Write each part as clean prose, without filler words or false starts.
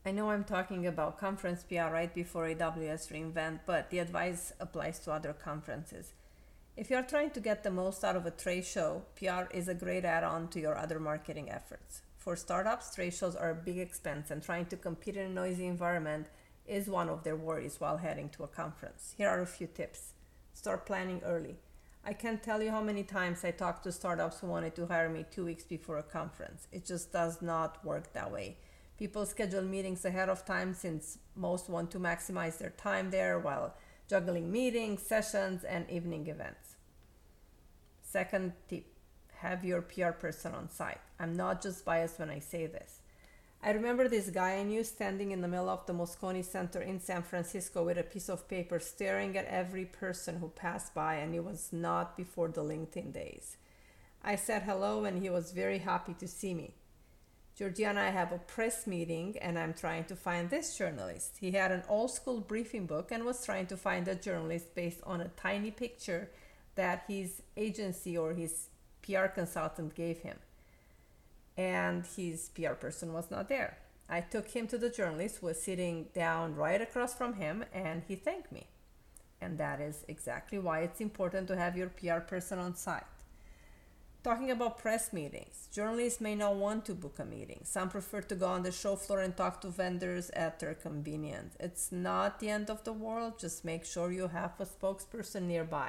I know I'm talking about conference PR right before AWS reInvent, but the advice applies to other conferences. If you're trying to get the most out of a trade show, PR is a great add on to your other marketing efforts. For startups, trade shows are a big expense, and trying to compete in a noisy environment is one of their worries while heading to a conference. Here are a few tips. Start planning early. I can't tell you how many times I talked to startups who wanted to hire me 2 weeks before a conference. It just does not work that way. People schedule meetings ahead of time since most want to maximize their time there while juggling meetings, sessions, and evening events. Second tip, have your PR person on site. I'm not just biased when I say this. I remember this guy I knew standing in the middle of the Moscone Center in San Francisco with a piece of paper staring at every person who passed by, and it was not before the LinkedIn days. I said hello and he was very happy to see me. Georgiana, I have a press meeting and I'm trying to find this journalist. He had an old school briefing book and was trying to find a journalist based on a tiny picture that his agency or his PR consultant gave him. And his PR person was not there. I took him to the journalist who was sitting down right across from him, and he thanked me. And that is exactly why it's important to have your PR person on site. Talking about press meetings, journalists may not want to book a meeting. Some prefer to go on the show floor and talk to vendors at their convenience. It's not the end of the world, just make sure you have a spokesperson nearby.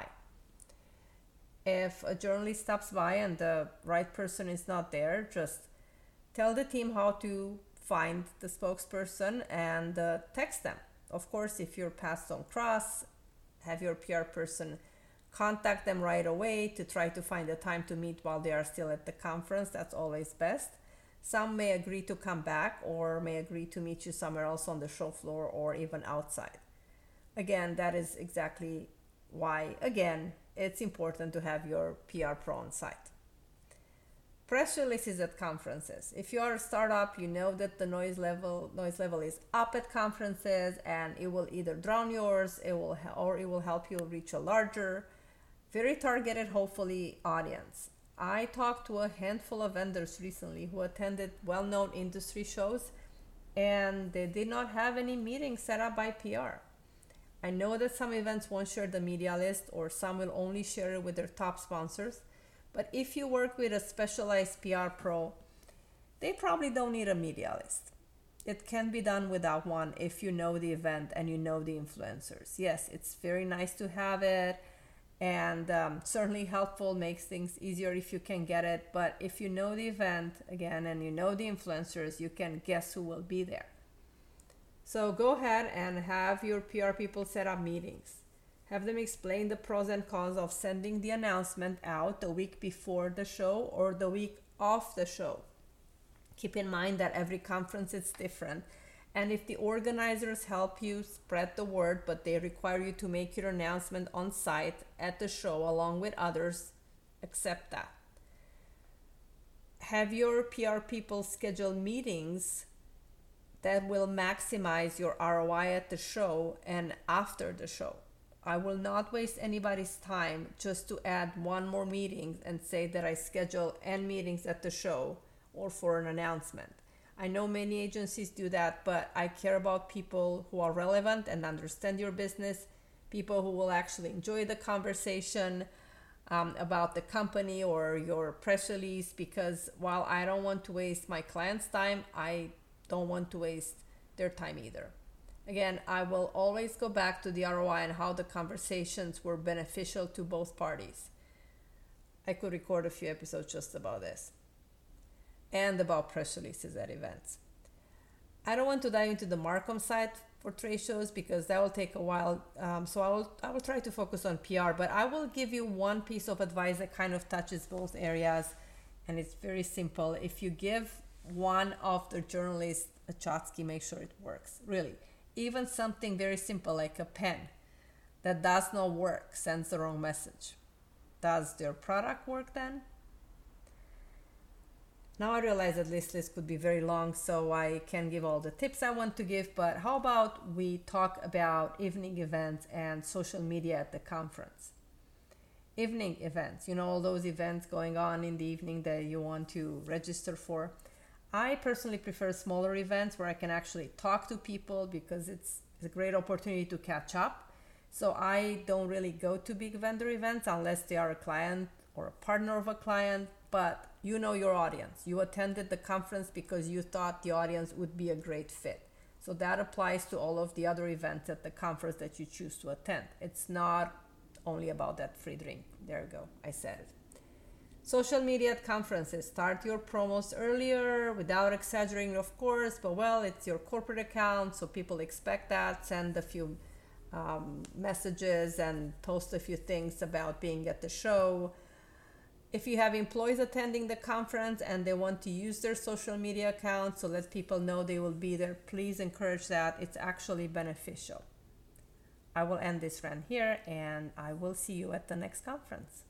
If a journalist stops by and the right person is not there, just tell the team how to find the spokesperson and text them. Of course, if your paths don't cross, have your PR person contact them right away to try to find a time to meet while they are still at the conference. That's always best. Some may agree to come back or may agree to meet you somewhere else on the show floor or even outside. Again, that is exactly why, it's important to have your PR pro on site. Press releases at conferences. If you are a startup, you know that the noise level is up at conferences, and it will either drown yours, or it will help you reach a larger, very targeted, hopefully, audience. I talked to a handful of vendors recently who attended well-known industry shows, and they did not have any meetings set up by PR. I know that some events won't share the media list, or some will only share it with their top sponsors, but if you work with a specialized PR pro, they probably don't need a media list. It can be done without one if you know the event and you know the influencers. Yes, it's very nice to have it, and certainly helpful, makes things easier if you can get it, but if you know the event, again, and you know the influencers, you can guess who will be there. So go ahead and have your PR people set up meetings. Have them explain the pros and cons of sending the announcement out the week before the show or the week of the show. Keep in mind that every conference is different, and if the organizers help you spread the word, but they require you to make your announcement on site at the show along with others, accept that. Have your PR people schedule meetings that will maximize your ROI at the show and after the show. I will not waste anybody's time just to add one more meeting and say that I schedule N meetings at the show or for an announcement. I know many agencies do that, but I care about people who are relevant and understand your business, people who will actually enjoy the conversation about the company or your press release, because while I don't want to waste my client's time, I don't want to waste their time either. Again, I will always go back to the ROI and how the conversations were beneficial to both parties. I could record a few episodes just about this and about press releases at events. I don't want to dive into the Marcom side for trade shows because that will take a while. So I will try to focus on PR, but I will give you one piece of advice that kind of touches both areas, and it's very simple. If you give one of the journalists a Chotsky, make sure it works. Really, even something very simple like a pen that does not work sends the wrong message. Does their product work then? Now I realize that this list could be very long, so I can't give all the tips I want to give, but how about we talk about evening events and social media at the conference? Evening events, all those events going on in the evening that you want to register for. I personally prefer smaller events where I can actually talk to people because it's a great opportunity to catch up. So I don't really go to big vendor events unless they are a client or a partner of a client, but you know your audience. You attended the conference because you thought the audience would be a great fit. So that applies to all of the other events at the conference that you choose to attend. It's not only about that free drink. There you go, I said it. Social media at conferences. Start your promos earlier without exaggerating, of course, but well, it's your corporate account, so people expect that. Send a few messages and post a few things about being at the show. If you have employees attending the conference and they want to use their social media accounts, so let people know they will be there, please encourage that. It's actually beneficial. I will end this rant here and I will see you at the next conference.